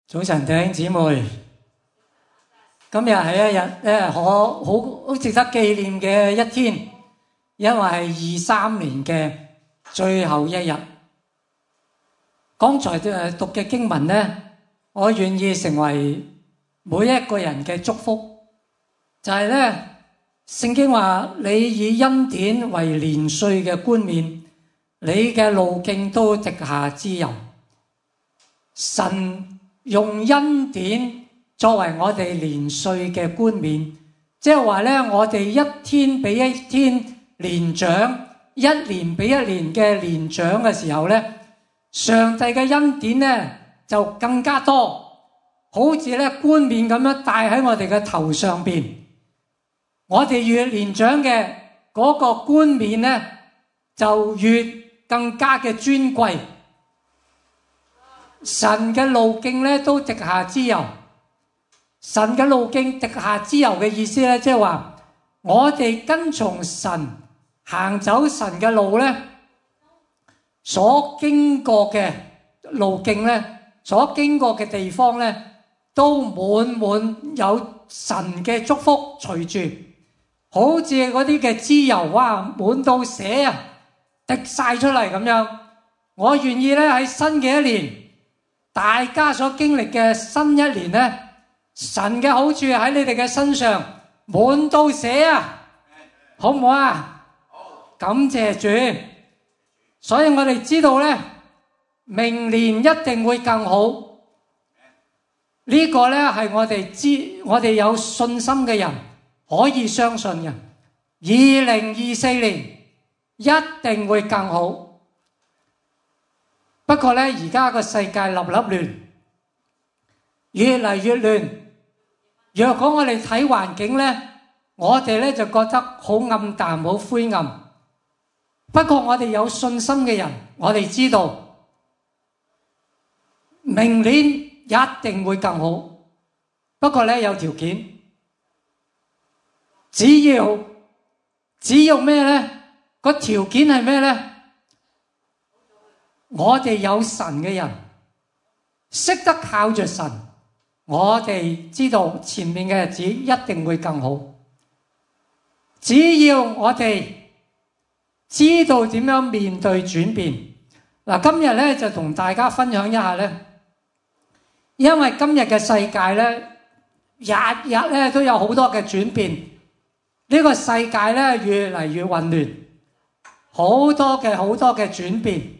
早晨，弟兄姊妹，今日係一日咧，好值得紀念嘅一天，因為係23年嘅最後一日。剛才讀嘅經文呢，我願意成為每一個人嘅祝福，就係呢，聖經話你以恩典為年歲嘅冠冕，你嘅路徑都滴下脂油。神用恩典作為我哋年歲嘅冠冕，即係話咧，我哋一天比一天年長，一年比一年嘅年長嘅時候咧，上帝嘅恩典咧就更加多，好似咧冠冕咁樣戴喺我哋嘅頭上邊。我哋越年長嘅嗰個冠冕咧，就越更加嘅尊貴。神嘅路徑咧都滴下脂油，神嘅路徑滴下脂油嘅意思咧，即係話我哋跟從神行走神嘅路咧，所經過嘅路徑咧，所經過嘅地方咧，都滿有神嘅祝福隨住，好似嗰啲嘅脂油哇，滿到瀉啊，滴晒出嚟咁樣。我願意咧喺新嘅一年，大家所經歷嘅新一年呢，神嘅好處喺你哋嘅身上滿到瀉啊，好唔好啊？感謝主。所以我哋知道呢，明年一定會更好。呢個呢係我哋有信心嘅人可以相信嘅。2024年一定會更好。不過咧，而家個世界立亂，越嚟越亂。若果我哋睇環境咧，我哋咧就覺得好暗淡、好灰暗。不過我哋有信心嘅人，我哋知道明年一定會更好。不過咧有條件，只要咩咧？個條件係咩咧？我哋有神嘅人，識得靠着神，我哋知道前面嘅日子一定會更好。只要我哋知道點樣面對轉變。嗱，今日咧就同大家分享一下咧，因為今日嘅世界咧，日日咧都有好多嘅轉變，呢個世界咧越嚟越混亂，好多嘅轉變。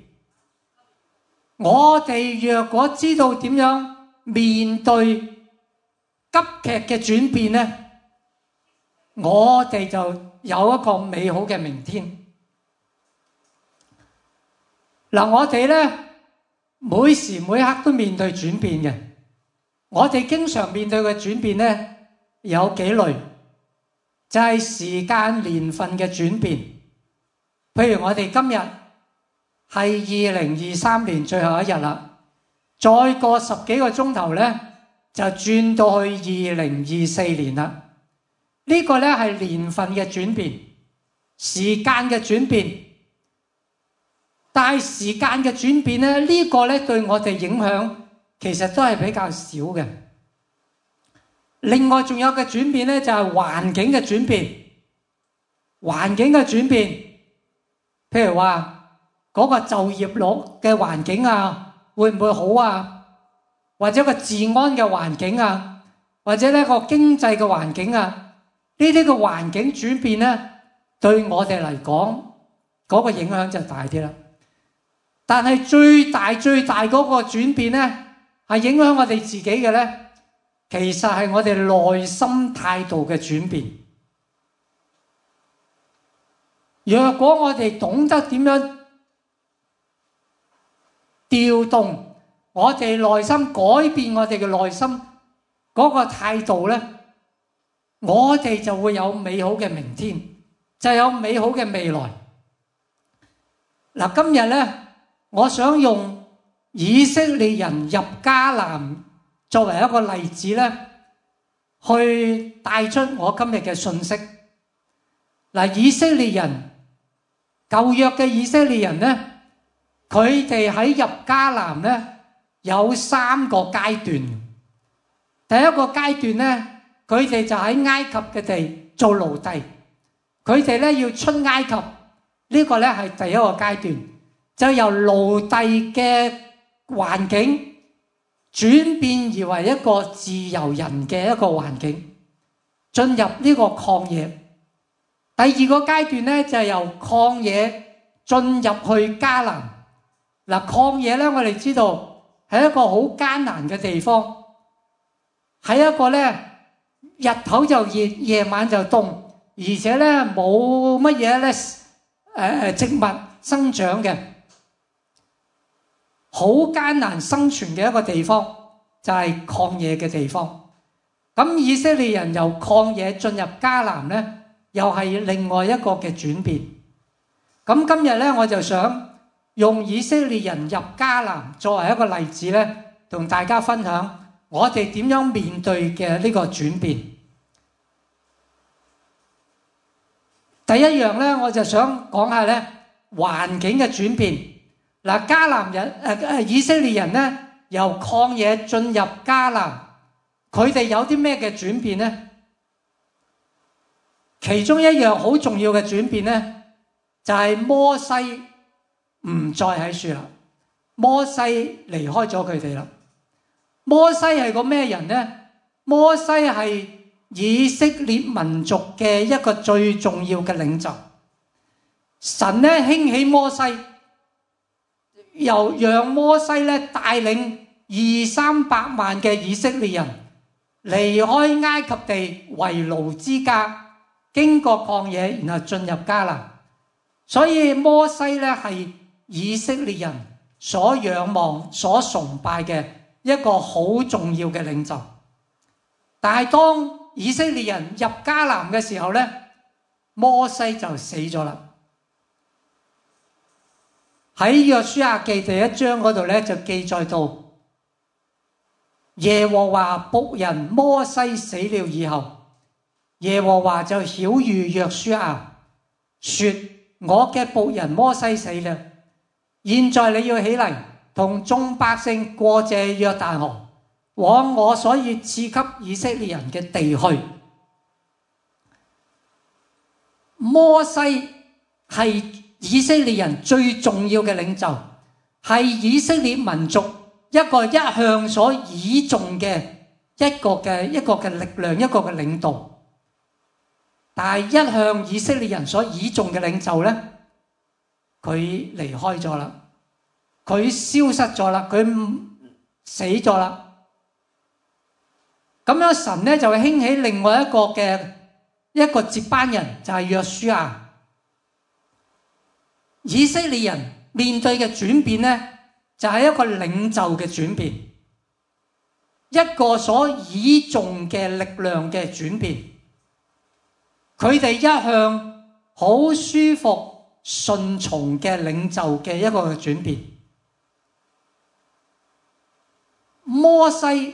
我哋若果知道點樣面對急劇嘅轉變呢，我哋就有一個美好嘅明天。嗱，我哋呢每時每刻都面對轉變嘅，我哋經常面對嘅轉變呢有幾類，就係時間年份嘅轉變。譬如我哋今日係2023年最後一日啦，再過10幾個鐘頭呢，就轉到去2024年啦。呢個呢係年份嘅轉變，時間嘅轉變。但係時間嘅轉變呢，呢個呢對我哋影響其實都係比較少嘅。另外仲有嘅轉變呢，就係環境嘅轉變。環境嘅轉變，譬如話嗰個就業率嘅環境啊，會唔會好啊？或者個治安嘅環境啊，或者呢個經濟嘅環境啊，呢啲嘅環境轉變呢，對我哋嚟講嗰個影響就大啲啦。但係最大嗰個轉變呢，係影響我哋自己嘅呢，其實係我哋內心態度嘅轉變。若果我哋懂得點樣調動我哋內心，改變我哋嘅內心嗰個態度呢，我哋就會有美好嘅明天，就有美好嘅未來。嗱，今日呢，我想用以色列人入迦南作為一個例子呢，去帶出我今日嘅信息。嗱，以色列人，舊約嘅以色列人呢，佢哋喺入迦南呢， 有3個階段。第一個階段咧，佢哋就喺埃及嘅地做奴隸，佢哋咧要出埃及，呢個咧係第一個階段，就由奴隸嘅環境轉變而為一個自由人嘅一個環境，進入呢個曠野。第二個階段咧就係由曠野進入去迦南。嗱，曠野咧我哋知道係一個好艱難嘅地方，係一個咧日頭就熱，夜晚就凍，而且咧冇乜嘢咧植物生長嘅，好艱難生存嘅一個地方，就係曠野嘅地方。咁以色列人由曠野進入迦南咧，又係另外一個嘅轉變。咁今日咧，我就想用以色列人入迦南作為一個例子咧，同大家分享我哋點樣面對嘅呢個轉變。第一樣咧，我就想講下咧環境嘅轉變。嗱，迦南人以色列人咧由曠野進入迦南，佢哋有啲咩嘅轉變呢？其中一樣好重要嘅轉變呢，就係摩西唔再喺樹啦，摩西離開咗佢哋啦。摩西係個咩人呢？摩西係以色列民族嘅一個最重要嘅領袖。神咧興起摩西，又讓摩西咧帶領200-300萬嘅以色列人離開埃及地為奴之家，經過曠野，然後進入迦南。所以摩西咧係以色列人所仰望、所崇拜嘅一個好重要嘅領袖。但係當以色列人入迦南嘅時候咧，摩西就死咗啦。喺約書亞記第1章嗰度咧就記載到，耶和華僕人摩西死了以後，耶和華就曉諭約書亞說：我嘅僕人摩西死了，現在你要起嚟，同眾百姓過這約旦河，往我所要賜給以色列人嘅地去。摩西係以色列人最重要嘅領袖，係以色列民族一向所倚重嘅一個嘅力量，一個嘅領導。但係一向以色列人所倚重嘅領袖咧，佢離開咗啦，佢消失咗啦，佢死咗啦。咁樣神咧就會興起另外一個接班人，就係約書亞。以色列人面對嘅轉變咧，就係一個領袖嘅轉變，一個所倚重嘅力量嘅轉變。佢哋一向好舒服順從嘅領袖嘅一個轉變。摩西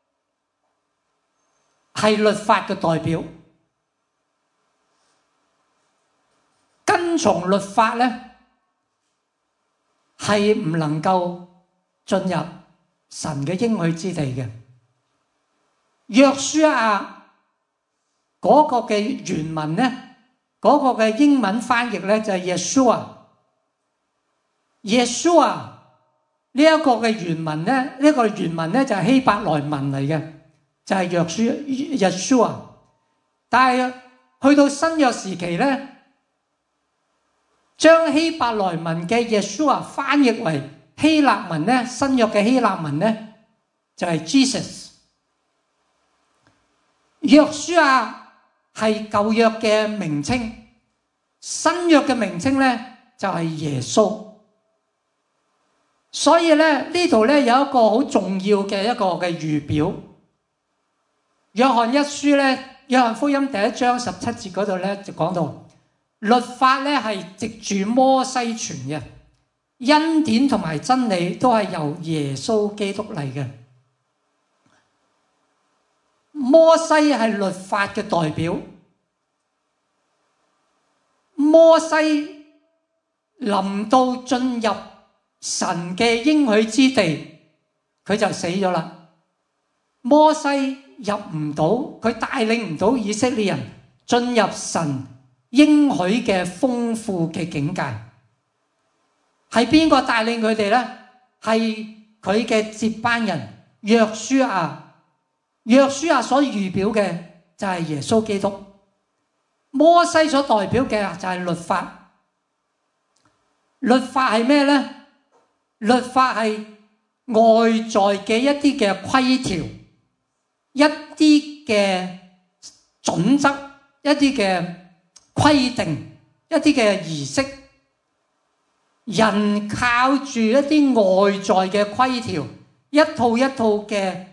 係律法嘅代表，跟從律法咧係唔能夠進入神嘅應許之地嘅。約書亞嗰個嘅原文咧，嗰個嘅英文翻譯咧就係 Yeshua。Yeshua 呢一個嘅原文咧，呢個原文咧就係希伯來文嚟嘅，就係Yeshua。但係去到新約時期咧，將希伯來文嘅 Yeshua 翻譯為希臘文咧，新約嘅希臘文咧就係 Jesus。約書亞係舊約嘅名稱，新約嘅名稱咧就係耶穌。所以咧呢度咧有一個好重要嘅一個嘅預表。約翰一書咧，約翰福音第1章17節嗰度咧就講到，律法咧係藉住摩西傳嘅，恩典同埋真理都係由耶穌基督嚟嘅。摩西係律法嘅代表，摩西臨到進入神嘅應許之地， 佢就死咗啦。摩西入唔到，佢帶領唔到以色列人進入神應許嘅豐富嘅境界。係邊個帶領佢哋呢？係佢嘅接班人約書亞。約書亞所預表嘅就係耶穌基督，摩西所代表嘅就係律法。律法係咩呢？律法係外在嘅一啲嘅規條，一啲嘅準則，一啲嘅規定，一啲嘅儀式。人靠住一啲外在嘅規條，一套一套嘅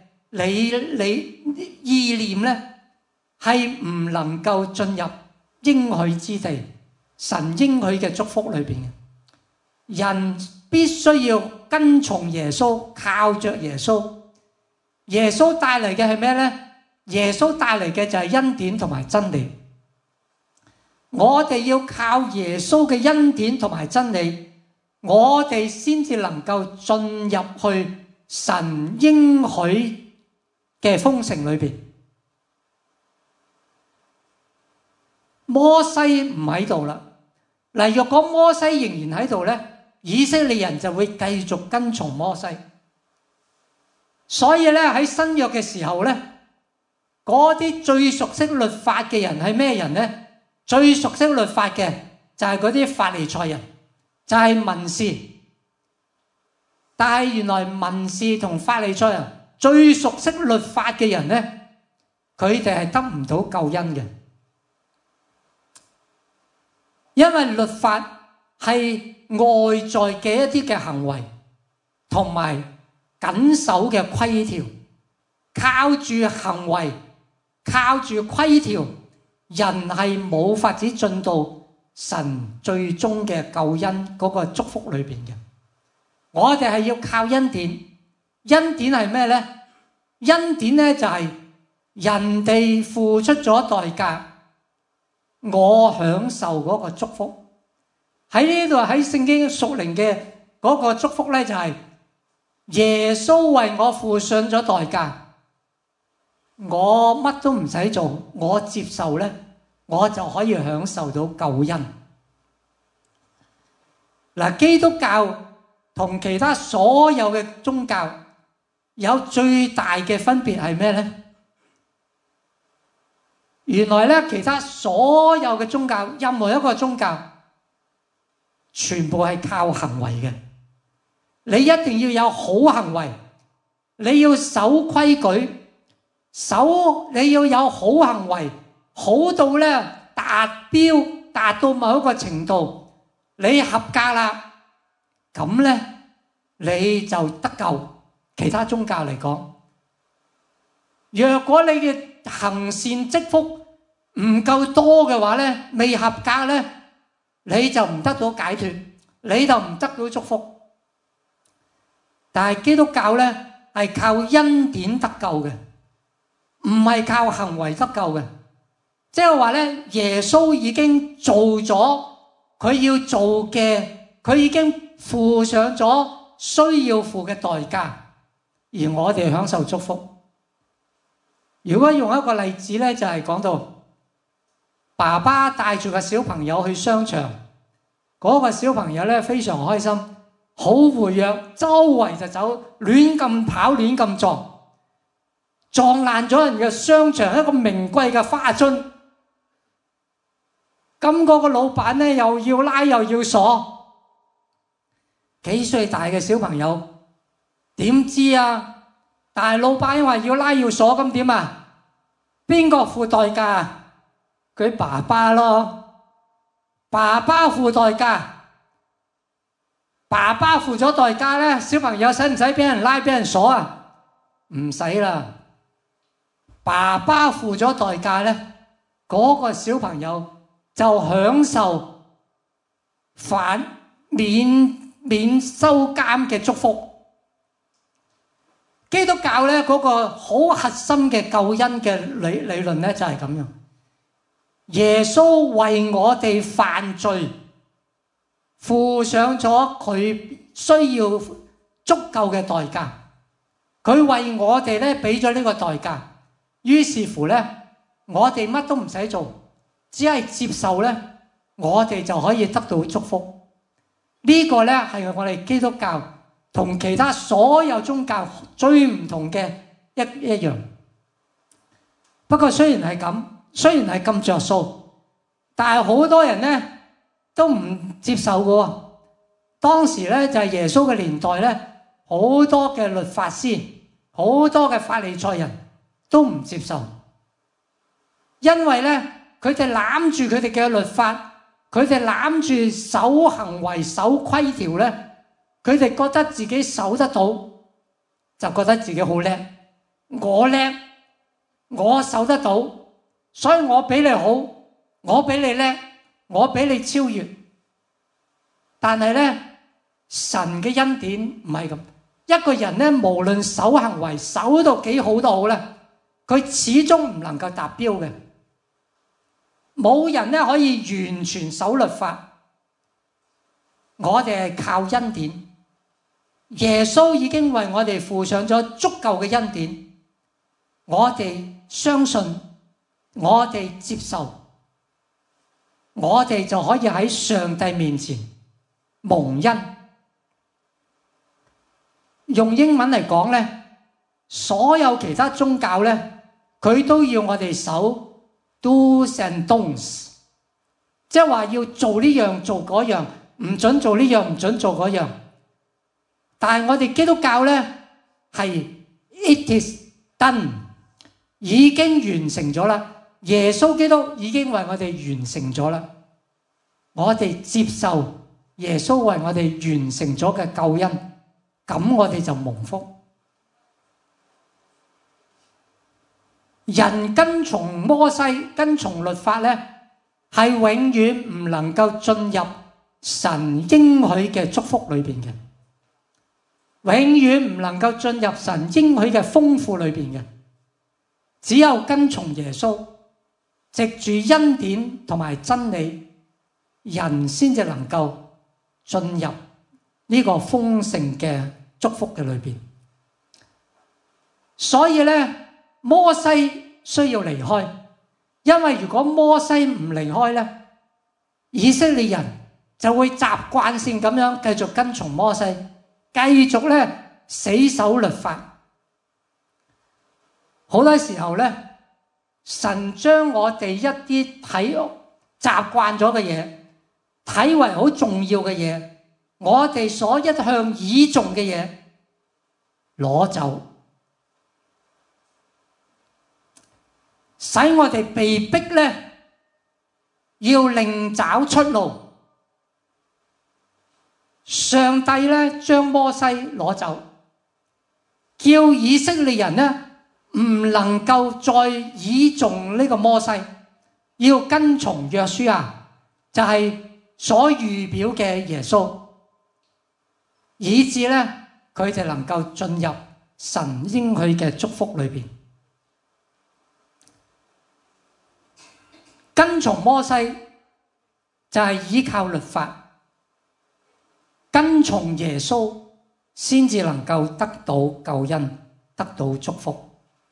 意念咧，係唔能夠進入應許之地，神應許嘅祝福裏邊嘅。人必須要跟從耶穌，靠着耶穌。耶穌帶嚟嘅係咩呢？耶穌帶嚟嘅就係恩典同埋真理。我哋要靠耶穌嘅恩典同埋真理，我哋先至能夠進入去神應許嘅豐盛裏邊。摩西唔喺度啦，嗱，若果摩西仍然喺度咧，以色列人就會繼續跟從摩西。所以咧，喺新約嘅時候咧，嗰啲最熟悉律法嘅人係咩人呢？最熟悉律法嘅就係嗰啲法利賽人，就係文士。但係原來文士同法利賽人最熟悉律法嘅人呢，佢哋係得唔到救恩嘅，因為律法係外在嘅一啲嘅行為同埋謹守嘅規條，靠住行為，靠住規條，人係冇法子進到神最終嘅救恩嗰個祝福裏邊嘅。我哋係要靠恩典。恩典係咩呢？恩典呢就係人哋付出咗代價，我享受嗰個祝福。喺呢度喺聖經屬靈嘅嗰個祝福呢，就係耶穌為我付上咗代價，我乜都唔使做，我接受呢，我就可以享受到救恩。嗱，基督教同其他所有嘅宗教有最大嘅分別係咩呢？原來咧，其他所有嘅宗教，任何一個宗教，全部係靠行為嘅。你一定要有好行為，你要守規矩，你要有好行為，好到咧達標，達到某一個程度，你合格啦，咁咧你就得救。其他宗教嚟講，若果你嘅行善積福唔夠多嘅話咧，未合格咧，你就唔得到解脫，你就唔得到祝福。但係基督教咧係靠恩典得救嘅，唔係靠行為得救嘅。即係話咧，耶穌已經做咗佢要做嘅，佢已經付上咗需要付嘅代價，而我哋享受祝福。如果用一個例子咧，就係講到爸爸帶住個小朋友去商場，嗰個小朋友咧非常開心，好活躍，周圍就走，亂咁跑，亂咁撞爛咗人嘅商場一個名貴嘅花樽。咁嗰個老闆咧又要拉又要鎖，幾歲大嘅小朋友點知啊？但係老闆話要拉要鎖，咁點啊？邊個付代價啊？佢爸爸咯，爸爸付代價，爸爸付咗代價咧，小朋友使唔使俾人拉俾人鎖啊？唔使啦，爸爸付咗代價咧，嗰個小朋友就享受免收監嘅祝福。基督教咧嗰個好核心嘅救恩嘅理論咧就係咁樣，耶穌為我哋犯罪付上咗佢需要足夠嘅代價， 佢為我哋咧俾咗呢個代價，於是乎咧，我哋乜都唔使做，只係接受咧，我哋就可以得到祝福。呢個咧係我哋基督教同其他所有宗教最唔同嘅一樣。不過雖然係咁着數，但係好多人咧都唔接受嘅。當時咧就係耶穌嘅年代咧，好多嘅律法師、好多嘅法利賽人都唔接受，因為咧佢哋攬住佢哋嘅律法，佢哋攬住守行為、守規條咧，佢哋覺得自己守得到，就覺得自己好叻，我叻，我守得到，所以我比你好，我比你叻，我比你超越。但係咧，神嘅恩典唔係咁。一個人咧，無論守行為守到幾好都好咧，佢始終唔能夠達標嘅。冇人咧可以完全守律法，我哋係靠恩典。耶穌已經為我哋付上咗足夠嘅恩典，我哋相信，我哋接受，我哋就可以喺上帝面前蒙恩。用英文嚟講咧，所有其他宗教咧，佢都要我哋守 do's and don'ts， 即係話要做呢樣做嗰樣，唔准做呢樣唔准做嗰樣。但係我哋基督教咧係 it is done， 已經完成咗啦。耶穌基督已經為我哋完成咗啦。我哋接受耶穌為我哋完成咗嘅救恩。咁我哋就蒙福。人跟從摩西、跟從律法咧，係永遠唔能夠進入神應許嘅祝福裏邊嘅，永遠唔能夠進入神應許嘅豐富裏邊嘅。只有跟從耶穌，藉住恩典同埋真理，人先至能夠進入呢個豐盛嘅祝福嘅裏邊。所以咧，摩西需要離開，因為如果摩西唔離開咧，以色列人就會習慣性咁樣繼續跟從摩西，繼續咧死守律法。好多時候咧，神將我哋一啲睇習慣咗嘅嘢，睇為好重要嘅嘢，我哋所一向倚重嘅嘢攞走，使我哋被逼咧要另找出路。上帝咧將摩西攞走，叫以色列人咧唔能夠再倚重呢個摩西，要跟從約書亞，就係所預表嘅耶穌，以致咧佢哋能夠進入神應許嘅祝福裏邊。跟從摩西就係依靠律法，跟從耶穌先至能夠得到救恩，得到祝福。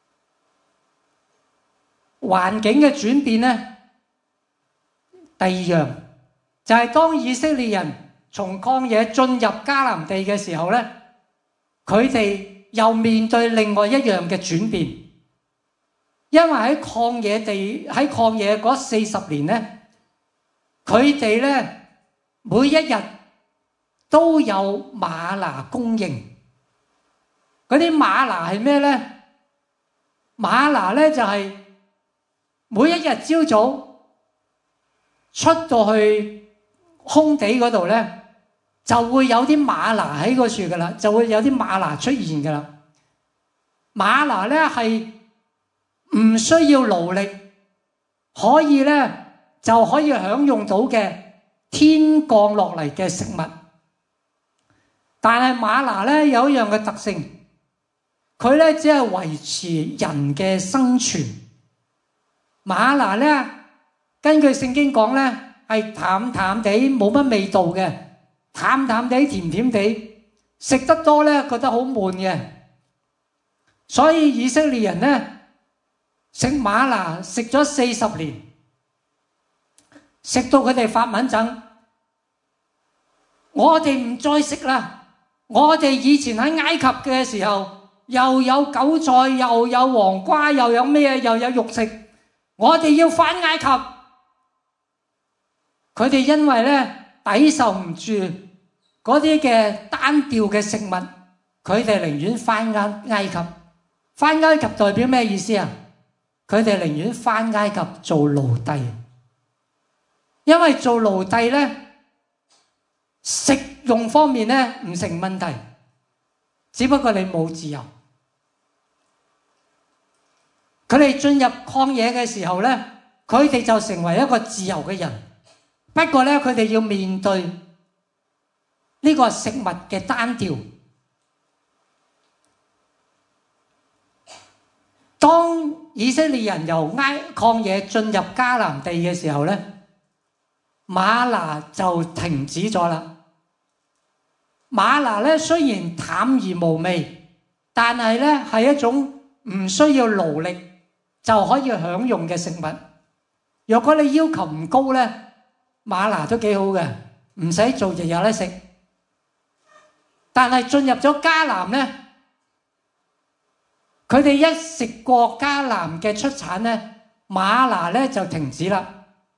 環境嘅轉變咧，第二樣就係當以色列人從曠野進入迦南地嘅時候咧，佢哋又面對另外一樣嘅轉變，因為喺曠野嗰40年咧，佢哋咧每一日都有嗎哪供應。嗰啲嗎哪係咩咧？嗎哪咧就係每一日朝早出到去空地嗰度咧，就會有啲嗎哪喺嗰處噶啦，就會有啲嗎哪出現噶啦。嗎哪咧係唔需要勞力，可以咧就可以享用到嘅天降落嚟嘅食物。但係嗎哪咧有一樣嘅特性，佢咧只係維持人嘅生存。嗎哪咧，根據聖經講咧，係淡淡地冇乜味道嘅，淡淡地甜甜地，食得多咧覺得好悶嘅。 所以以色列人呢，食嗎哪食咗40年，食到佢哋發蚊疹。我哋唔再食啦。我哋以前喺埃及嘅時候，又有韭菜，又有黃瓜，又有咩，又有肉食。我哋要返埃及。佢哋因為咧抵受唔住嗰啲嘅單調嘅食物，佢哋寧願返埃及。返埃及代表咩意思啊？佢哋寧願返埃及做奴隸，因為做奴隸咧，食用方面咧唔成問題，只不過你冇自由。佢哋進入曠野嘅時候咧，佢哋就成為一個自由嘅人。不過咧，佢哋要面對呢個食物嘅單調。當以色列人由曠野進入迦南地嘅時候咧，嗎哪就停止咗啦。嗎哪咧雖然淡而無味，但係咧係一種唔需要勞力就可以享用嘅食物。若果你要求唔高咧，嗎哪都幾好嘅，唔使做就有得食。但係進入咗迦南咧，佢哋一食過迦南嘅出產咧，嗎哪咧就停止啦。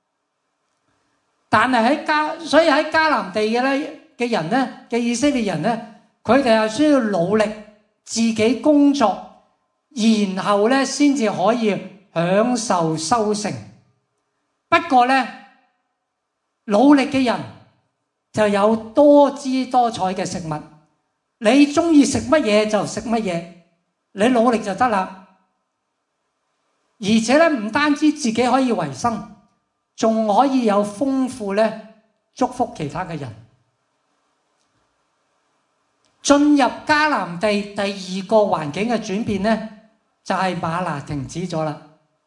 但係所以喺迦南地嘅人咧嘅以色列人咧，佢哋係需要努力自己工作，然後咧先至可以享受收成。不過咧，努力嘅人就有多姿多彩嘅食物，你中意食乜嘢就食乜嘢，你努力就得啦。而且咧唔單止自己可以維生，仲可以有豐富咧祝福其他嘅人。進入迦南地第二個環境嘅轉變咧，就係嗎哪停止咗啦。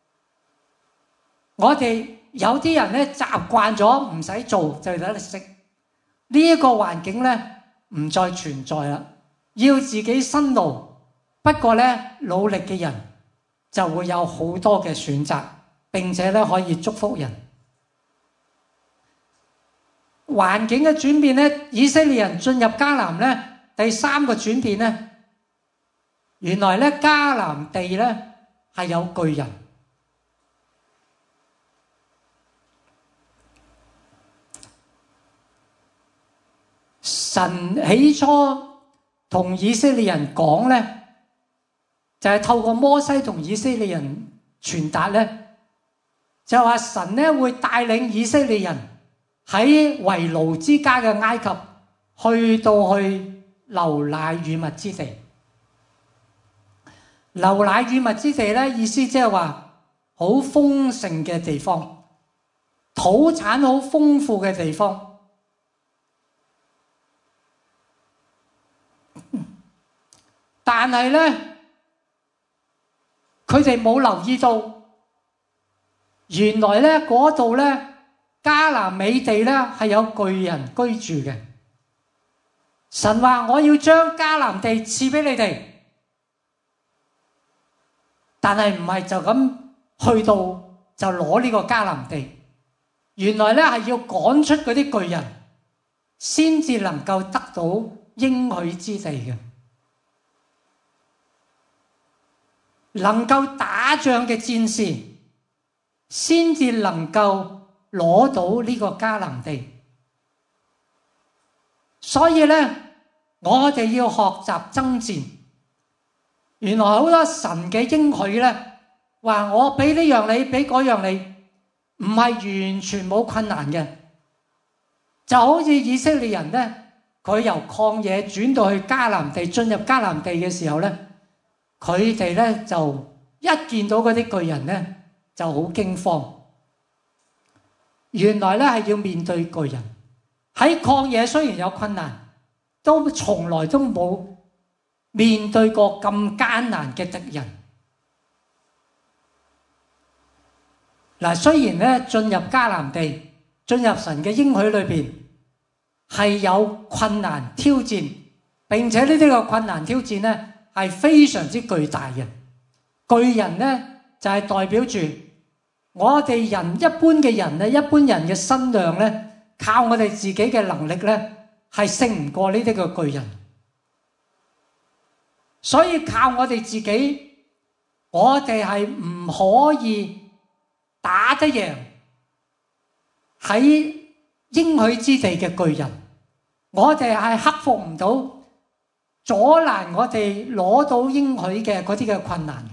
我哋有啲人咧習慣咗唔使做就有得食，呢一個環境咧唔再存在啦，要自己辛勞。不過咧努力嘅人就會有好多嘅選擇，並且咧可以祝福人。環境嘅轉變咧，以色列人進入迦南咧，第三個轉變咧，原來咧迦南地咧係有巨人。神起初同以色列人講咧，就係透過摩西同以色列人傳達咧，就話神咧會帶領以色列人喺為奴之家嘅埃及，去到去流奶與蜜之地。流奶與蜜之地咧，意思即係話好豐盛嘅地方，土產好豐富嘅地方。但係咧，佢哋冇留意到，原來咧嗰度咧迦南美地咧係有巨人居住嘅。神話我要將迦南地賜俾你哋，但係唔係就咁去到就攞呢個迦南地。原來咧係要趕出嗰啲巨人，先至能夠得到應許之地嘅。能夠打仗嘅戰士，先至能夠攞到呢個迦南地。所以咧，我哋要學習爭戰。原來好多神嘅應許咧，話我俾呢樣你，俾嗰樣你，唔係完全冇困難嘅。就好似以色列人咧，佢由曠野轉到去迦南地，進入迦南地嘅時候咧，佢哋咧就一見到嗰啲巨人咧就好驚慌。原來咧係要面對巨人。喺曠野雖然有困難，都從來都冇面對過咁艱難嘅敵人。嗱，雖然咧進入迦南地，進入神嘅應許裏邊係有困難挑戰，並且呢啲個困難挑戰咧係非常之巨大嘅。巨人呢，就係代表住我哋人一般嘅人咧，一般人嘅身量呢，靠我哋自己嘅能力呢，係勝唔過呢啲嘅巨人。所以靠我哋自己，我哋係唔可以打得贏喺應許之地嘅巨人。我哋係克服唔到阻攔我哋攞到應許嘅嗰啲嘅困難。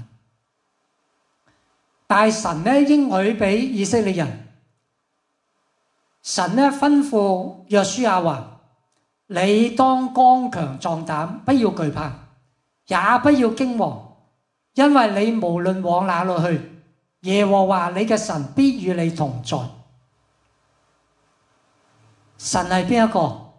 但係神咧應許俾以色列人，神咧吩咐約書亞話：你當剛強壯膽，不要懼怕，也不要驚惶，因為你無論往哪裏去，耶和華你嘅神必與你同在。神係邊一個？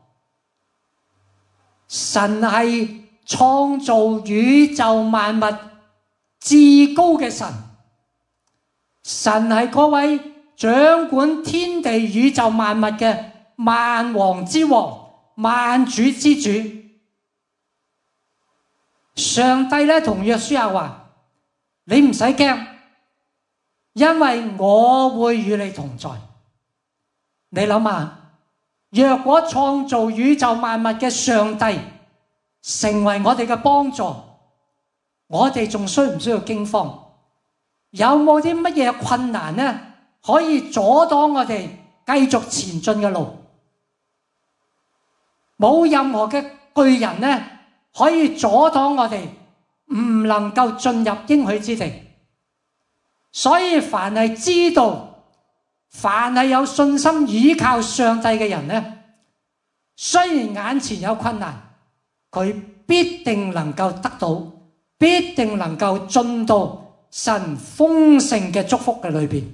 神係創造宇宙萬物至高嘅神。神係嗰位掌管天地宇宙萬物嘅萬王之王、萬主之主。上帝咧同約書亞話：你唔使驚，因為我會與你同在。你諗下，若果創造宇宙萬物嘅上帝成為我哋嘅幫助，我哋仲需唔需要驚慌？有冇啲乜嘢困難呢？可以阻擋我哋繼續前進嘅路？冇任何嘅巨人呢，可以阻擋我哋唔能夠進入應許之地。所以凡係知道，凡係有信心倚靠上帝嘅人呢，雖然眼前有困難，佢必定能夠得到，必定能夠進到神豐盛嘅祝福嘅裏邊。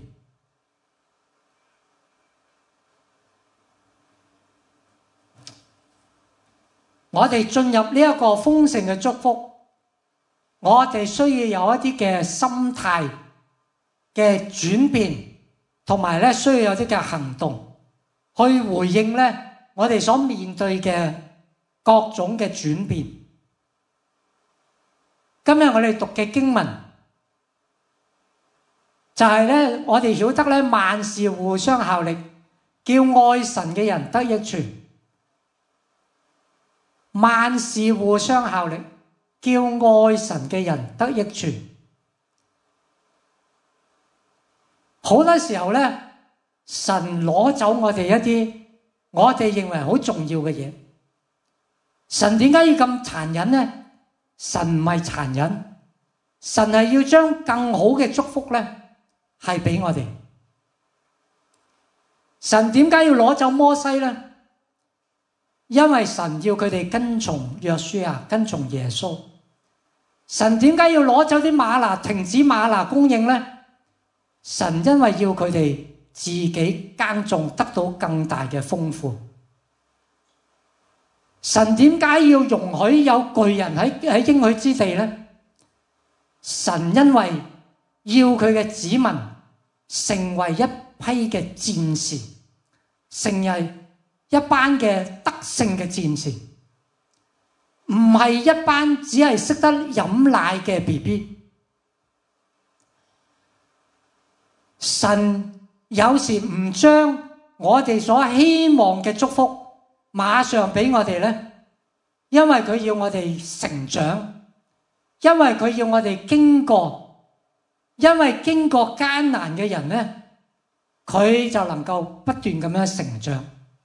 我哋進入呢一個豐盛嘅祝福，我哋需要有一啲嘅心態嘅轉變，同埋咧需要有啲嘅行動去回應咧我哋所面對嘅各種嘅轉變。今日我哋讀嘅經文就係咧，我哋曉得咧萬事互相效力，叫愛神嘅人得益處。萬事互相效力，叫愛神嘅人得益處。好多時候咧，神攞走我哋一啲我哋認為好重要嘅嘢。神點解要咁殘忍呢？神唔係殘忍，神係要將更好嘅祝福咧係俾我哋。神點解要攞走摩西呢？因為神要佢哋跟從約書亞，跟從耶穌。神點解要攞走啲嗎哪，停止嗎哪供應呢？神因為要佢哋自己耕種，得到更大嘅豐富。神點解要容許有巨人喺應許之地呢？神因為要佢嘅子民成為一批嘅戰士，成為一班嘅得勝嘅戰士，唔係一班只係識得飲奶嘅 BB。神有時唔將我哋所希望嘅祝福馬上俾我哋呢，因為佢要我哋成長，因為佢要我哋經過，因為經過艱難嘅人呢，佢就能夠不斷咁樣成長。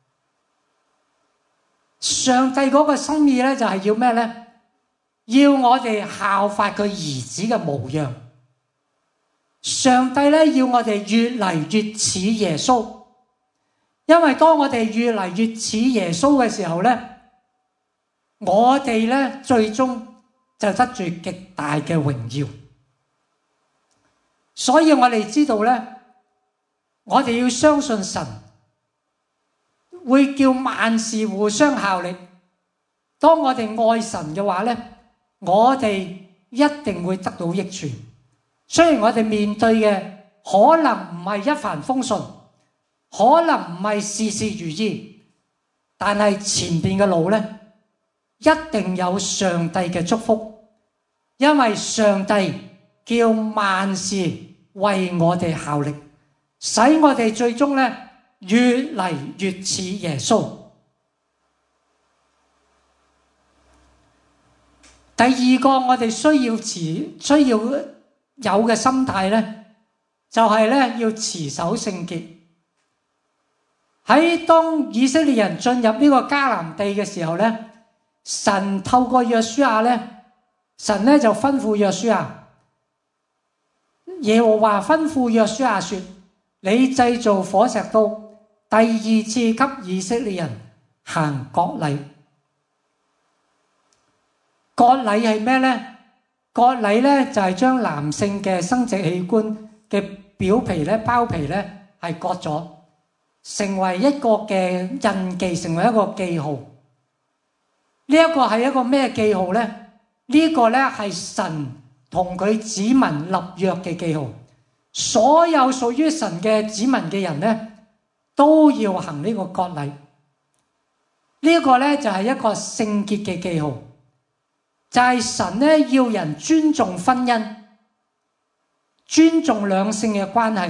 上帝嗰個心意咧就係要咩咧？要我哋效法佢兒子嘅模樣。上帝咧要我哋越嚟越似耶穌，因為當我哋越嚟越似耶穌嘅時候咧，我哋咧最終就得住極大嘅榮耀。所以我哋知道咧，我哋要相信神會叫萬事互相效力。當我哋愛神嘅話咧，我哋一定會得到益處。雖然我哋面對嘅可能唔係一帆風順，可能唔係事事如意，但係前邊嘅路咧，一定有上帝嘅祝福， 因為上帝叫萬事為我哋效力，使我哋最終咧越嚟越似耶穌。第二個我哋需要有嘅心態咧，就係咧要持守聖潔。喺當以色列人進入呢個迦南地嘅時候咧，神透過約書亞咧，神咧就吩咐約書亞，耶和華吩咐約書亞說：你製造火石刀，第二次給以色列人行割禮。割禮係咩咧？割禮咧就係將男性嘅生殖器官嘅表皮咧、包皮咧係割咗，成為一個嘅印記，成為一個記號。呢一個係一個咩記號咧？呢個咧係神同佢子民立約嘅記號。所有屬於神嘅子民嘅人咧，都要行呢個割禮。呢一個咧就係一個聖潔嘅記號。就係神咧要人尊重婚姻，尊重兩性嘅關係。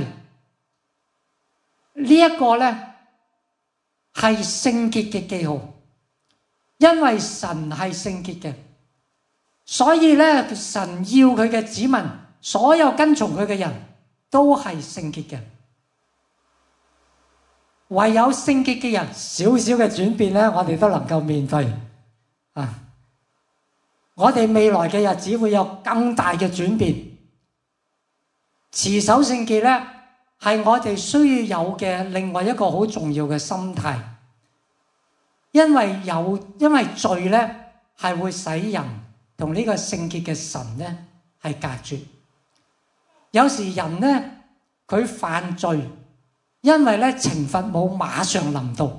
呢一個咧係聖潔嘅記號，因為神係聖潔嘅，所以咧神要佢嘅子民，所有跟從佢嘅人都係聖潔嘅。唯有聖潔嘅人，少少嘅轉變咧，我哋都能夠面對啊！我哋未來嘅日子會有更大嘅轉變。持守聖潔咧，係我哋需要有嘅另外一個好重要嘅心態。因為罪咧係會使人同呢個聖潔嘅神咧係隔絕。有時人咧佢犯罪，因為咧懲罰冇馬上臨到。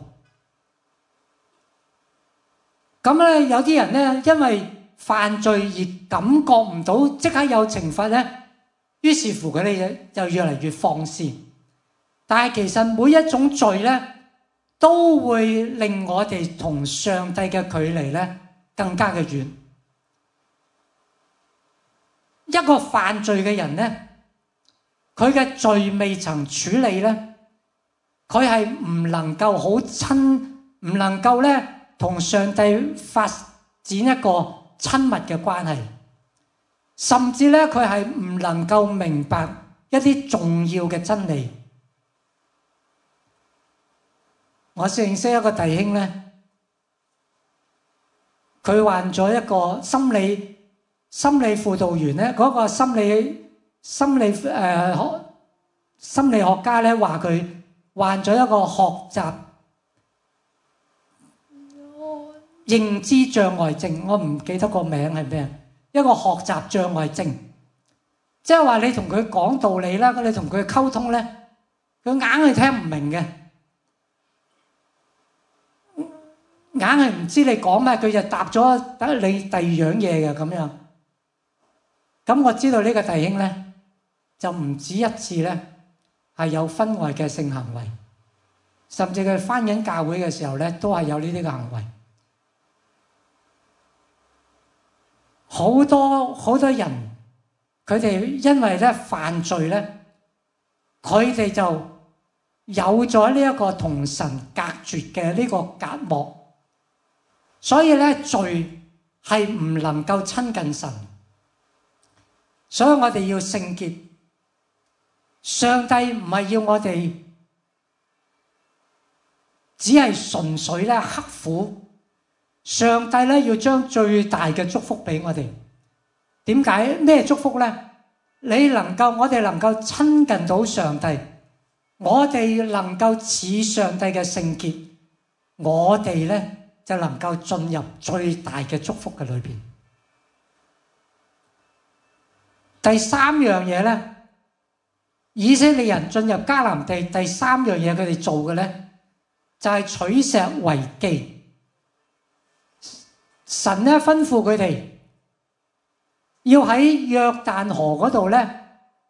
咁咧有啲人咧因為犯罪而感覺唔到即刻有懲罰咧，於是乎佢哋就越嚟越放肆。但係其實每一種罪咧，都會令我哋同上帝嘅距離咧更加嘅遠。一個犯罪嘅人咧，佢嘅罪未曾處理咧，佢係唔能夠好親，唔能夠咧同上帝發展一個親密嘅關係，甚至咧佢係唔能夠明白一啲重要嘅真理。我認識一個弟兄咧，佢患咗一個心理輔導員咧，嗰個心理學家咧話佢患咗一個學習認知障礙症，我唔記得個名係咩，一個學習障礙症，即係話你同佢講道理啦，你同佢溝通咧，佢硬係聽唔明嘅，硬係唔知你講咩，佢就答咗你第二樣嘢嘅咁樣。咁我知道呢個弟兄咧，就唔止一次咧係有婚外嘅性行為，甚至佢返緊教會嘅時候咧，都係有呢啲嘅行為。好多人，佢哋因為咧犯罪咧，佢哋就有咗呢一個同神隔絕嘅呢個隔膜，所以咧罪係唔能夠親近神，所以我哋要聖潔。上帝唔係要我哋只係純粹咧刻苦。上帝咧要將最大嘅祝福俾我哋。點解？咩祝福咧？我哋能夠親近到上帝，我哋能夠似上帝嘅聖潔，我哋咧就能夠進入最大嘅祝福嘅裏邊。第三樣嘢咧，以色列人進入迦南地，第三樣嘢佢哋做嘅咧，就係取石為記。神咧吩咐佢哋要喺約旦河嗰度咧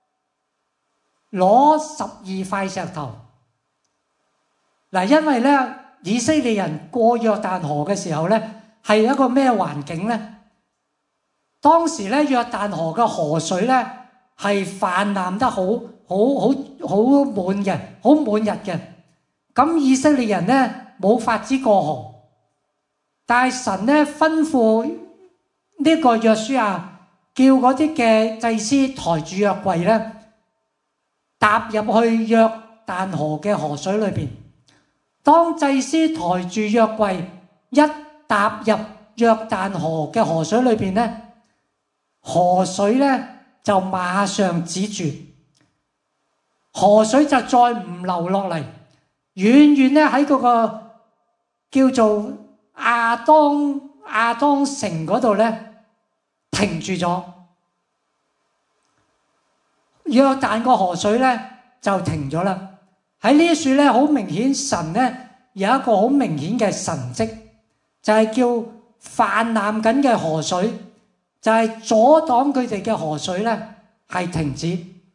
攞12塊石頭。嗱，因為咧以色列人過約旦河嘅時候咧係一個咩環境咧？ 當時咧約旦河嘅河水咧係泛濫得好滿嘅，好滿日嘅。咁以色列人咧冇法子過河，但係神咧吩咐呢個約書亞叫嗰啲嘅祭司抬住約櫃咧踏入去約旦河嘅河水裏邊。當祭司抬住約櫃一踏入約旦河嘅河水裏邊咧，河水咧就馬上止住，河水就再唔流落嚟，遠遠咧喺嗰個叫做亞當城嗰度咧停住咗。約旦個河水咧就停咗啦。喺呢一處咧，好明顯神咧有一個好明顯嘅神蹟，就係叫泛濫緊嘅河水，就係阻擋佢哋嘅河水咧係停止。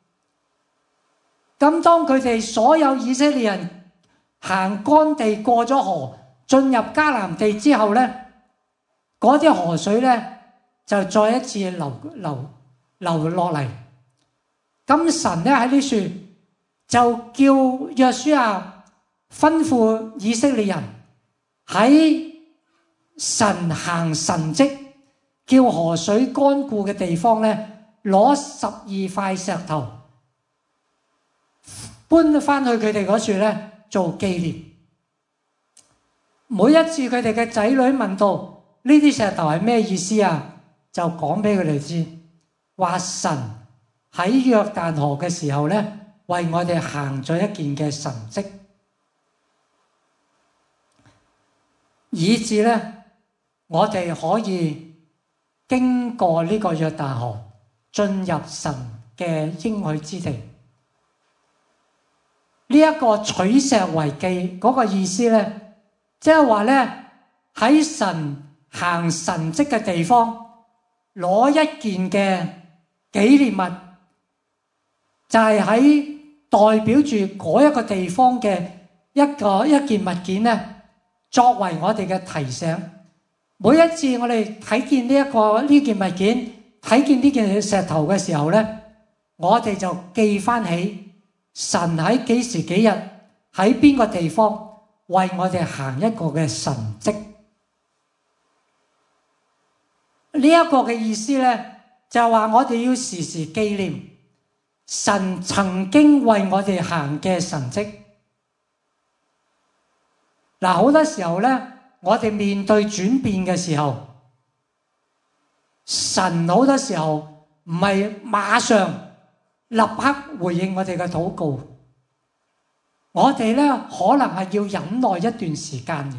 咁當佢哋所有以色列人行乾地過咗河，進入迦南地之後咧，嗰啲河水咧就再一次流落嚟。咁神咧喺呢處就叫約書亞吩咐以色列人喺神行神蹟叫河水乾固嘅地方咧，攞12塊石頭搬翻去佢哋嗰處咧做紀念。每一次佢哋嘅仔女問到呢啲石頭係咩意思啊，就講俾佢哋知，話神喺約旦河嘅時候咧為我哋行咗一件嘅神蹟，以致咧我哋可以經過呢個約旦河進入神嘅應許之地。呢一個取石為記嗰個意思咧，即係話咧喺神行神蹟嘅地方攞一件嘅紀念物，就係喺代表住嗰一個地方嘅一件物件咧，作為我哋嘅提醒。每一次我哋睇見呢件物件，睇見呢件石頭嘅時候咧，我哋就記翻起神喺幾時幾日喺邊個地方為我哋行一個嘅神蹟。呢一個嘅意思咧，就係話我哋要時時紀念神曾經為我哋行嘅神蹟。嗱，好多時候咧，我哋面對轉變嘅時候，神好多時候唔係馬上立刻回應我哋嘅禱告，我哋咧可能係要忍耐一段時間嘅。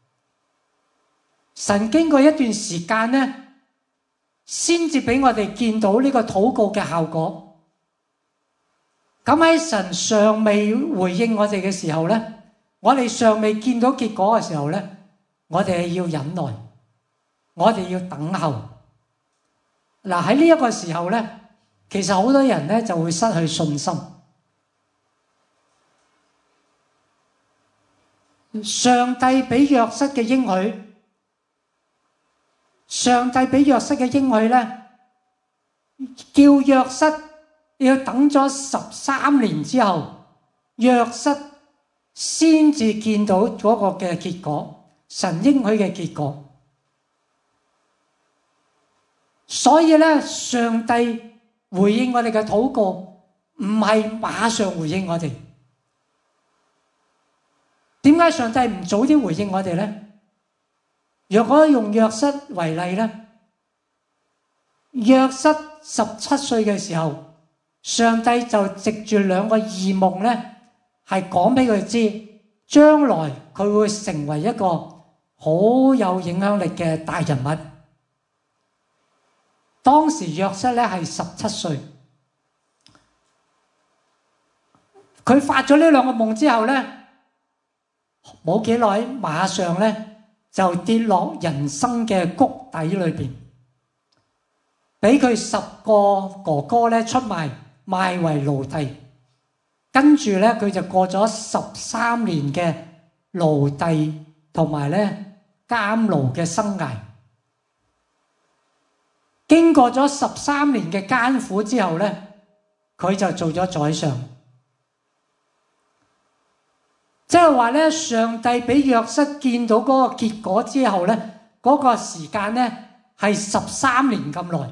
神經過一段時間咧，先至俾我哋見到呢個禱告嘅效果。咁喺神尚未回應我哋嘅時候咧，我哋尚未見到結果嘅時候咧，我哋係要忍耐，我哋要等候。嗱，喺呢一個時候咧，其實好多人咧就會失去信心。上帝俾約瑟嘅應許，上帝俾約瑟嘅應許咧，叫約瑟要等咗13年之後，約瑟先至見到嗰個嘅結果，神應許嘅結果。所以咧，上帝回應我哋嘅禱告，唔係馬上回應我哋。點解上帝唔早啲回應我哋咧？若果用約瑟為例咧，約瑟17歲嘅時候，上帝就藉住2個異夢咧，係講俾佢知，將來佢會成為一個好有影響力嘅大人物。當時約瑟咧係17歲，佢發咗呢2個夢之後咧，冇幾耐，馬上咧就跌落人生嘅谷底裏邊，俾佢10個哥哥咧出賣為奴隸，跟住咧佢就過咗13年嘅奴隸同埋咧監牢嘅生涯。 經過咗13年嘅艱苦之後呢，佢就做咗宰相。即係話呢，上帝俾約瑟見到嗰個結果之後呢，嗰個時間呢係13年咁耐。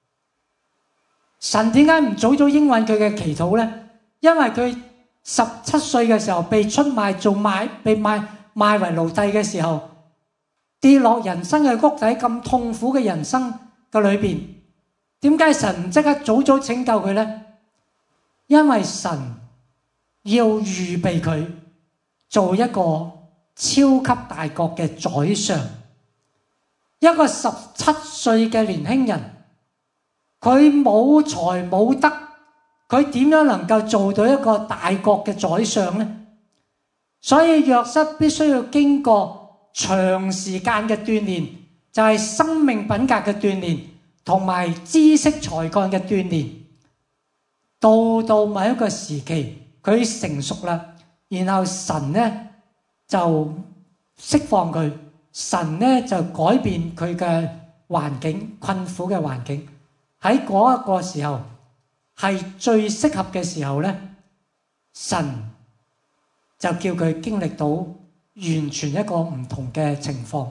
神點解唔早早應允佢嘅祈禱呢？因為佢17歲嘅時候被出賣被賣為奴隸嘅時候，跌落人生嘅谷底，咁痛苦嘅人生嘅裏邊，點解神唔即刻早早拯救佢呢？因為神要預備佢做一個超級大國嘅宰相。一個17歲嘅年輕人，佢冇才冇德，佢點樣能夠做到一個大國嘅宰相呢？所以約瑟必須要經過長時間嘅鍛鍊，就係生命品格嘅鍛鍊同埋知識才幹嘅鍛鍊。到某一個時期，佢成熟啦，然後神呢就釋放佢，神呢就改變佢嘅環境，困苦嘅環境。喺嗰一個時候係最適合嘅時候呢，神就叫佢經歷到完全一個唔同嘅情況。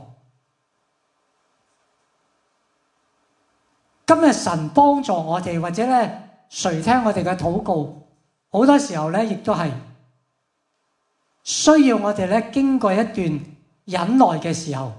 今日神幫助我哋，或者呢垂聽我哋嘅禱告，好多時候呢亦都係需要我哋呢經過一段忍耐嘅時候。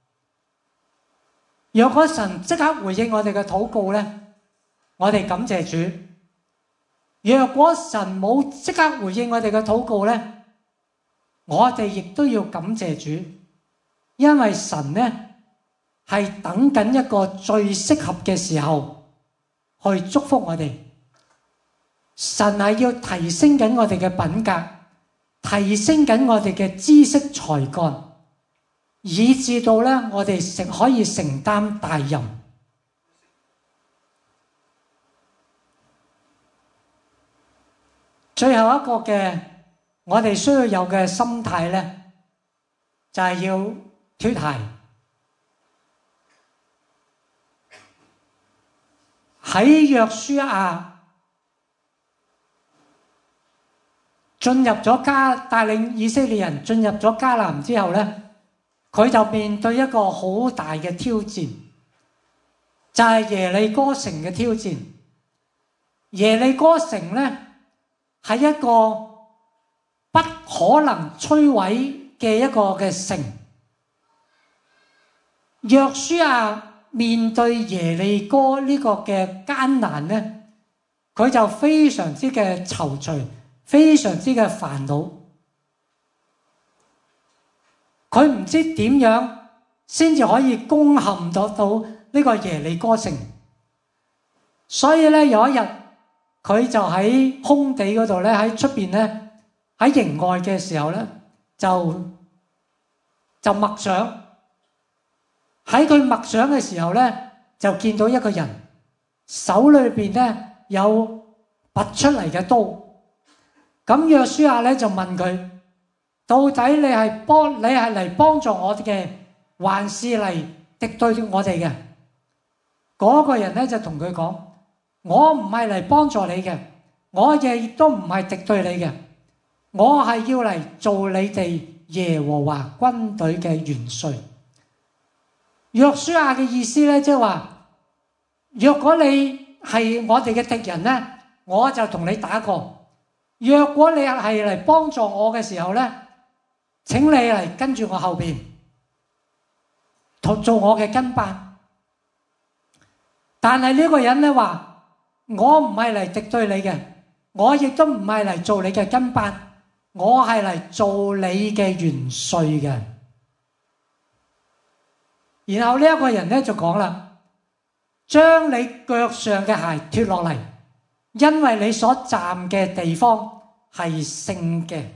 若果神即刻回應我哋嘅禱告呢，我哋感謝主；若果神冇即刻回應我哋嘅禱告呢，我哋亦都要感謝主，因為神呢係等緊一個最適合嘅時候去祝福我哋。神係要提升緊我哋嘅品格，提升緊我哋嘅知識才幹，以至到呢我哋可以承擔大任。最後一個嘅我哋需要有嘅心態呢，就係要脫鞋。喺約書亞進入咗帶領以色列人進入咗迦南之後呢，佢就面對一個好大嘅挑戰，就係耶利哥城嘅挑戰。耶利哥城呢係一個不可能摧毀嘅一個嘅城。約書亞面對耶利哥呢個嘅艱難呢，佢就非常之嘅躊躇，非常之嘅煩惱。佢唔知點樣先至可以攻陷到呢個耶利哥城。所以呢，有一日佢就喺空地嗰度呢，喺出邊呢，喺營外嘅時候呢，就默想。喺佢默想嘅時候呢，就見到一個人手裏邊呢有拔出嚟嘅刀。咁約書亞呢就問佢：到底你係嚟幫助我哋嘅，還是嚟敵對我哋嘅？嗰個人呢就同佢講：我唔係嚟幫助你嘅，我亦都唔係敵對你嘅，我係要嚟做你哋耶和華軍隊嘅元帥。約書亞嘅意思咧，即係話，若果你係我哋嘅敵人咧，我就同你打過；若果你係嚟幫助我嘅時候咧，請你嚟跟住我後邊，做我嘅跟班。但係呢個人咧話：我唔係嚟敵對你嘅，我亦都唔係嚟做你嘅跟班，我係嚟做你嘅元帥嘅。然後呢一個人咧就講啦：將你腳上嘅鞋脫落嚟，因為你所站嘅地方係聖嘅。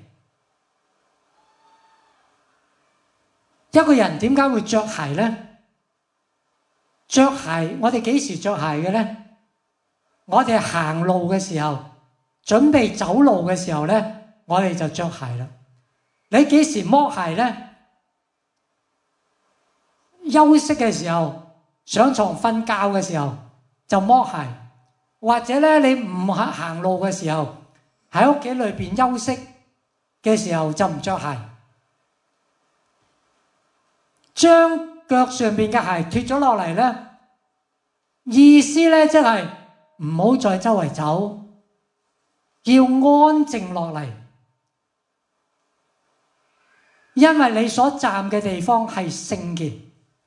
一個人點解會着鞋呢？着鞋，我哋幾時着鞋嘅呢？我哋行路嘅時候，準備走路嘅時候呢，我哋就着鞋啦。你幾時剝鞋呢？休息嘅時候， 上床瞓覺嘅時候就剝鞋，或者咧你唔行路嘅時候，喺屋企裏邊休息嘅時候就唔着鞋，將腳上邊嘅鞋脫咗落嚟咧，意思咧即係唔好再周圍走，要安靜落嚟，因為你所站嘅地方係聖潔。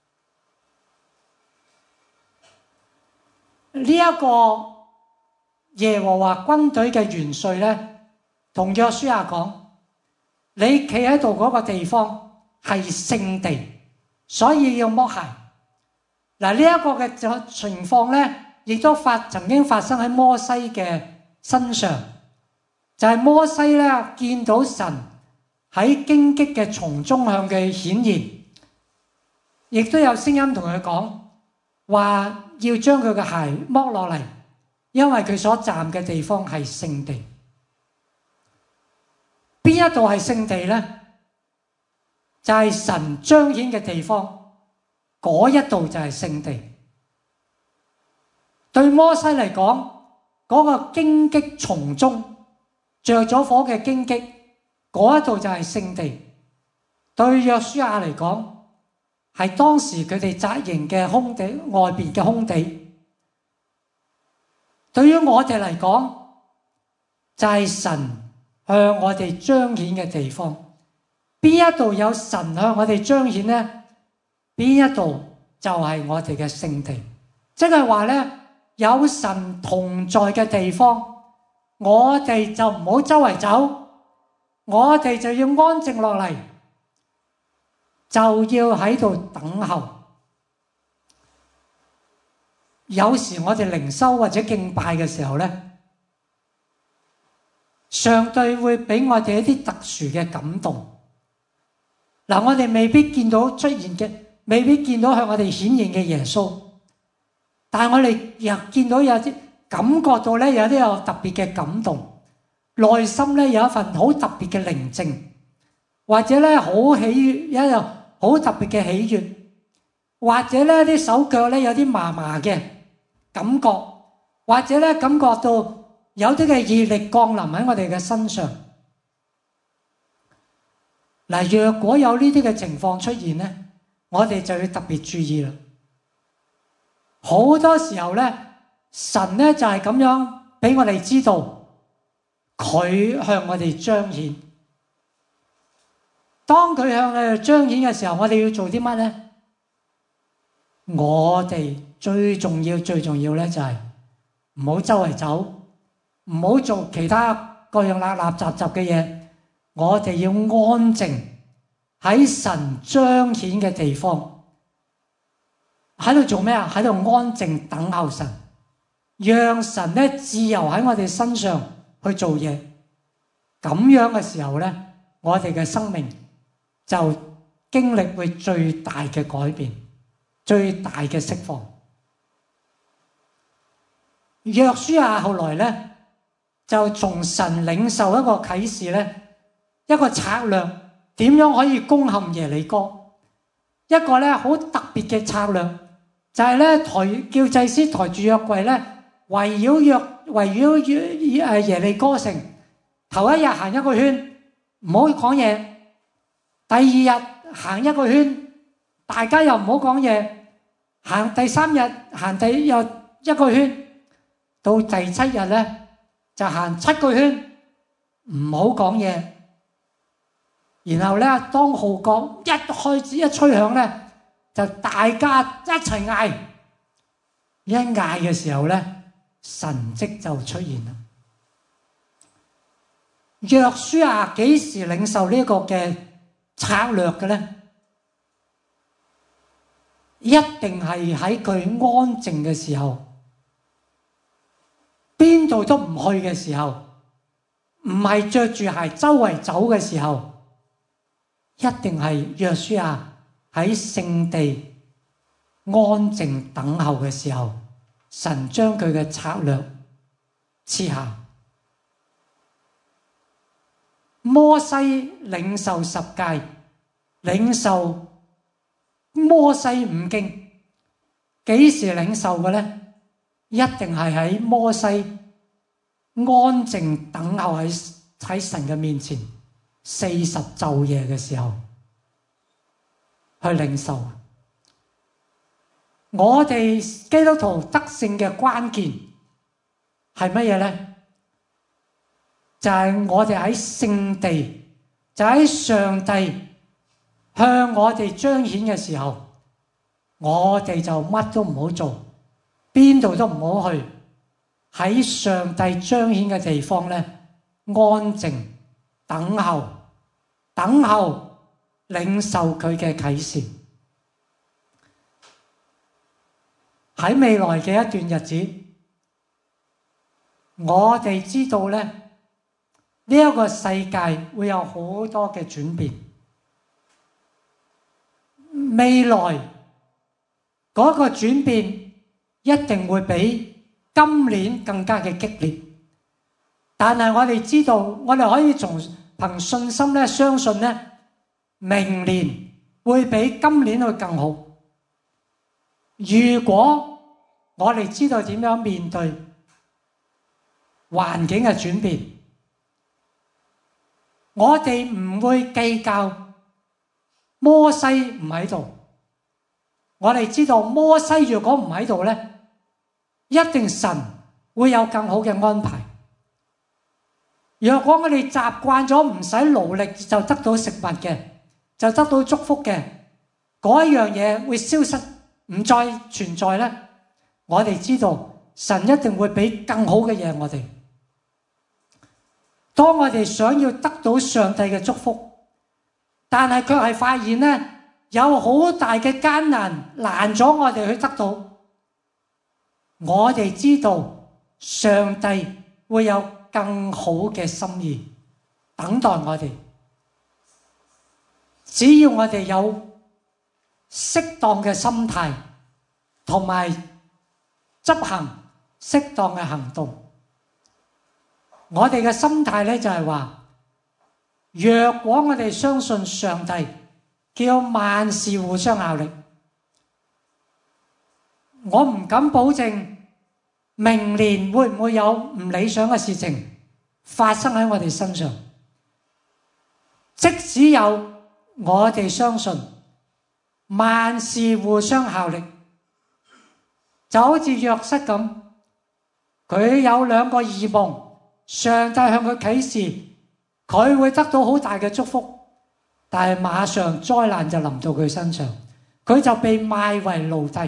呢一個耶和華軍隊嘅元帥咧，同約書亞講：你企喺度嗰個地方係聖地，所以要剝鞋。嗱，呢一個嘅情況咧，亦都曾經發生喺摩西嘅身上，就係摩西咧見到神喺荊棘嘅叢中向佢顯現，亦都有聲音同佢講話要將佢嘅鞋剝落嚟，因為佢所站嘅地方係聖地。邊一度係聖地呢？就係神彰顯嘅地方，嗰一度就係聖地。對摩西嚟講，嗰個荊棘叢中着咗火嘅荊棘，嗰一度就係聖地。對約書亞嚟講，係當時佢哋紮營嘅空地，外邊嘅空地。對於我哋嚟講，就係神向我哋彰顯嘅地方。邊一度有神向我哋彰顯呢？邊一度就係我哋嘅聖地。即係話呢，有神同在嘅地方，我哋就唔好周圍走，我哋就要安靜落嚟，就要喺度等候。有時我哋靈修或者敬拜嘅時候呢，上帝會俾我哋一啲特殊嘅感動。嗱，我哋未必見到出現嘅，未必見到向我哋顯現嘅耶穌，但係我哋又見到有啲感覺到咧，有啲有特別嘅感動，內心咧有一份好特別嘅寧靜，或者咧好喜悅，有一樣好特別嘅喜悅，或者咧啲手腳咧有啲麻麻嘅感覺，或者咧感覺到有啲嘅熱力降臨喺我哋嘅身上。嗱，若果有呢啲嘅情況出現咧，我哋就要特別注意啦。好多時候咧，神咧就係咁樣俾我哋知道，佢向我哋彰顯。當佢向我哋彰顯嘅時候，我哋要做啲乜咧？我哋最重要咧就係唔好周圍走，唔好做其他各樣垃垃雜雜嘅嘢。我哋要安靜喺神彰顯嘅地方，喺度做咩啊？喺度安靜等候神，讓神咧自由喺我哋身上去做嘢。咁樣嘅時候咧，我哋嘅生命就經歷會最大嘅改變，最大嘅釋放。約書亞後來咧就從神領受一個啟示咧，一個策略，點樣可以攻陷耶利哥？一個咧好特別嘅策略，就係咧叫祭司抬住約櫃咧，圍繞耶利哥城，頭一日行一個圈，唔好講嘢；第二日行一個圈，大家又唔好講嘢；行第三日行又一個圈，到第7日咧就行7個圈，唔好講嘢。然後咧，當號角一吹響咧，就大家一齊嗌。一嗌嘅時候咧，神蹟就出現啦。約書亞幾時領受呢個嘅策略嘅咧？一定係喺佢安靜嘅時候，邊度都唔去嘅時候，唔係着住鞋周圍走嘅時候。一定係約書亞喺聖地安靜等候嘅時候，神將佢嘅策略賜下。摩西領受10誡，領受摩西五經， 幾時領受嘅呢？一定係喺摩西安靜等候喺神嘅面前40晝夜嘅時候去領受。我哋基督徒得勝嘅關鍵係乜嘢呢？就係我哋喺聖地，就喺上帝向我哋彰顯嘅時候，我哋就乜都唔好做，邊度都唔好去，喺上帝彰顯嘅地方咧，安靜等候領受佢嘅啟示。喺未來嘅一段日子，我哋知道咧，呢一個世界會有好多嘅轉變。未來嗰個轉變一定會比今年更加嘅激烈，但係我哋知道，我哋可以憑信心咧，相信咧，明年會比今年會更好。如果我哋知道點樣面對環境嘅轉變，我哋唔會計較摩西唔喺度。我哋知道摩西如果唔喺度咧，一定神會有更好嘅安排。若果我哋習慣咗唔使勞力就得到食物嘅，就得到祝福嘅，嗰一樣嘢會消失，唔再存在咧，我哋知道神一定會俾更好嘅嘢我哋。當我哋想要得到上帝嘅祝福，但係卻係發現咧，有好大嘅艱難攔咗我哋去得到，我哋知道上帝會有更好嘅心意等待我哋。只要我哋有適當嘅心態同埋執行適當嘅行動，我哋嘅心態咧就係話，若果我哋相信上帝叫萬事互相效力，我唔敢保證明年會唔會有唔理想嘅事情發生喺我哋身上。即使有，我哋相信萬事互相效力，就好似約瑟咁，佢有2個異夢，上帝向佢啟示，佢會得到好大嘅祝福，但係馬上災難就臨到佢身上，佢就被賣為奴隸。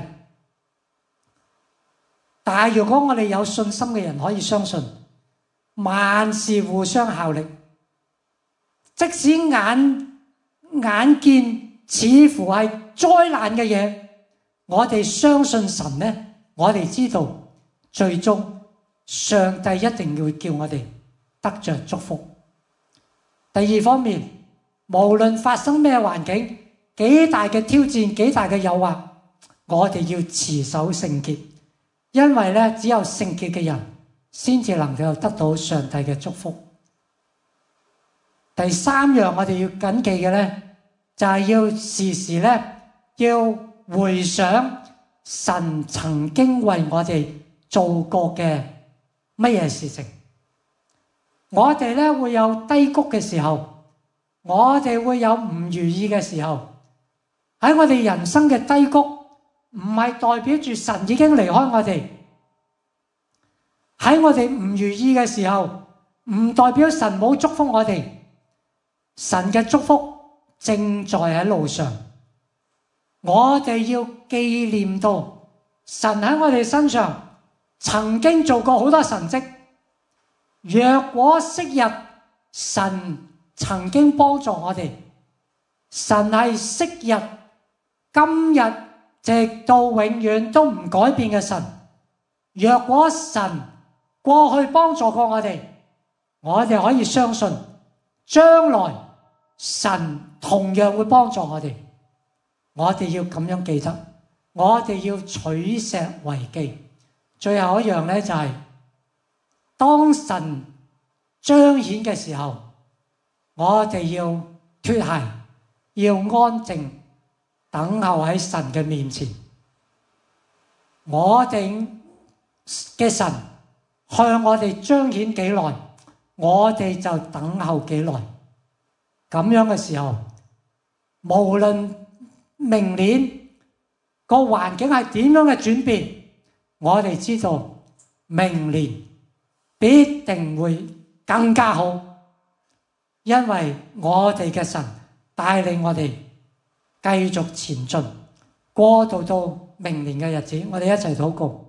但係如果我哋有信心嘅人可以相信，萬事互相效力，即使眼見似乎係災難嘅嘢，我哋相信神呢，我哋知道最終上帝一定會叫我哋得着祝福。第二方面，無論發生咩環境，幾大嘅挑戰，幾大嘅誘惑，我哋要持守聖潔，因為咧，只有聖潔嘅人先至能夠得到上帝嘅祝福。第三樣我哋要謹記嘅咧，就係要時時咧要回想神曾經為我哋做過嘅乜嘢事情。我哋咧會有低谷嘅時候，我哋會有唔如意嘅時候。喺我哋人生嘅低谷，唔係代表住神已經離開我哋。喺我哋唔如意嘅時候，唔代表神冇祝福我哋。神嘅祝福正在喺路上。我哋要紀念到神喺我哋身上曾經做過好多神蹟。若果昔日神曾經幫助我哋，神係昔日、今日直到永遠都唔改變嘅神。若果神過去幫助過我哋可以相信將來神同樣會幫助我哋。我哋要咁樣記得，我哋要取石為記。最後一樣咧就係，當神彰顯嘅時候，我哋要脫鞋，要安靜等候喺神嘅面前。 我哋嘅神向我哋彰顯幾耐，我哋就等候幾耐。咁樣嘅時候，無論明年個環境係點樣嘅轉變，我哋知道明年必定會更加好，因為我哋嘅神帶領我哋繼續前進，過渡到明年嘅日子。我哋一齊禱告。